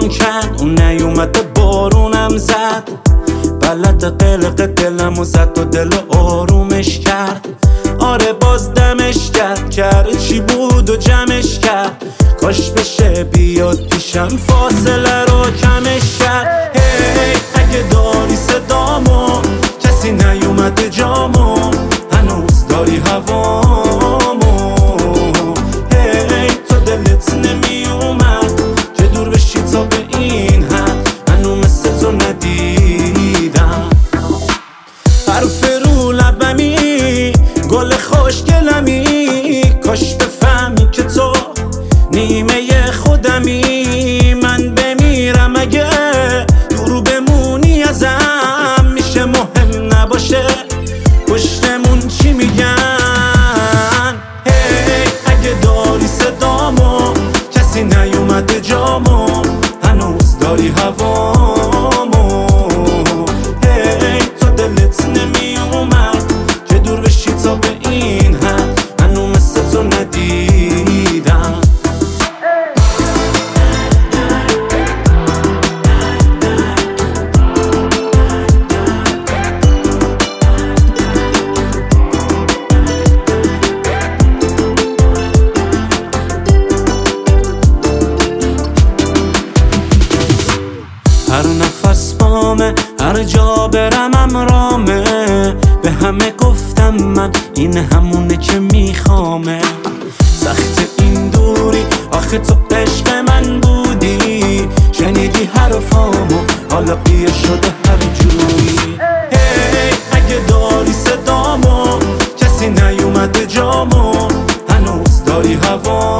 بارون کرد، اون نیومده بارونم زد. بلد قلق دلمو زد و دل آرومش کرد. آره باز دمش کرد چی بود و جمعش کرد. کاش بشه بیاد پیشم فاصله رو کمش کرد. هی اگه داری صدامو، کسی نیومده جامو، هنوز داری هوامو. هی تو دلت نمیومد که دور بشی تا به این حد، منو مثل تو ندیدم. حرف رو لبمی، گل خوشگلمی، کاش بفهمی که تو نیمه خودمی. من بمیرم اگه دور بمونی ازم، میشه مهم نباشه پشتمون چی میگن. هی اگه داری صدامو، کسی نیومده جامو، هنوز داری هوامو. هی تو دلت نمیومد که دور بشی تا به این حد، منو مثل تو ندیدم. هر نفس بامه، هر جا برم امرامه. به همه گفتم من این همونه که میخوامه. سخت این دوری، آخه تو عشق من بودی. شنیدی حرفامو، حالا بیا شده هر جوری. هی اگه داری صدامو، کسی نیومده جامو، هنوز داری هوا.